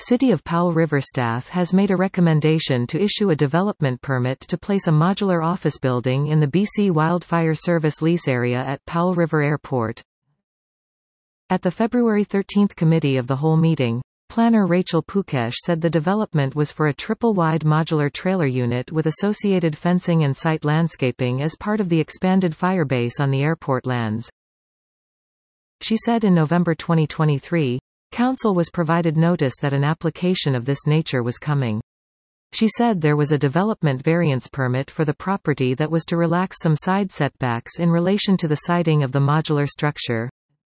City of Powell River staff has made a recommendation to issue a development permit to place a modular office building in the BC Wildfire Service lease area at Powell River Airport. At the February 13 Committee of the Whole meeting, planner Rachel Pukesh said the development was for a triple-wide modular trailer unit with associated fencing and site landscaping as part of the expanded fire base on the airport lands. She said in November 2023, Council was provided notice that an application of this nature was coming. She said there was a development variance permit for the property that was to relax some side setbacks in relation to the siting of the modular structure.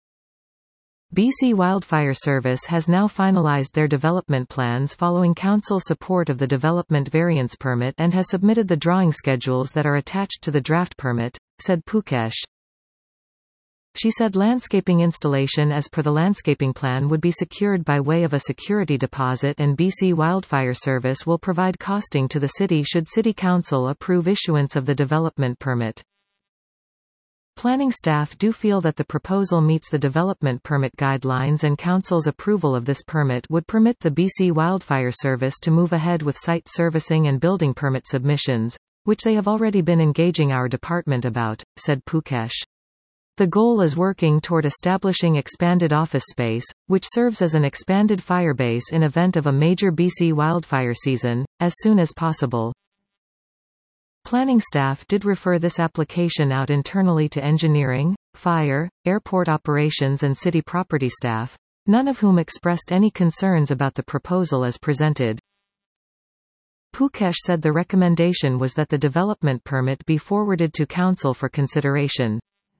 BC Wildfire Service has now finalized their development plans following Council support of the development variance permit and has submitted the drawing schedules that are attached to the draft permit, said Pukesh. She said landscaping installation as per the landscaping plan would be secured by way of a security deposit, and BC Wildfire Service will provide costing to the city should City Council approve issuance of the development permit. Planning staff do feel that the proposal meets the development permit guidelines, and Council's approval of this permit would permit the BC Wildfire Service to move ahead with site servicing and building permit submissions, which they have already been engaging our department about, said Pukesh. The goal is working toward establishing expanded office space, which serves as an expanded fire base in event of a major BC wildfire season, as soon as possible. Planning staff did refer this application out internally to engineering, fire, airport operations and city property staff, none of whom expressed any concerns about the proposal as presented. Pukesh said the recommendation was that the development permit be forwarded to Council for consideration.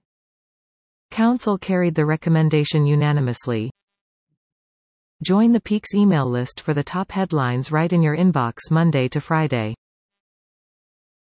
Council carried the recommendation unanimously. Join the Peaks email list for the top headlines right in your inbox Monday to Friday.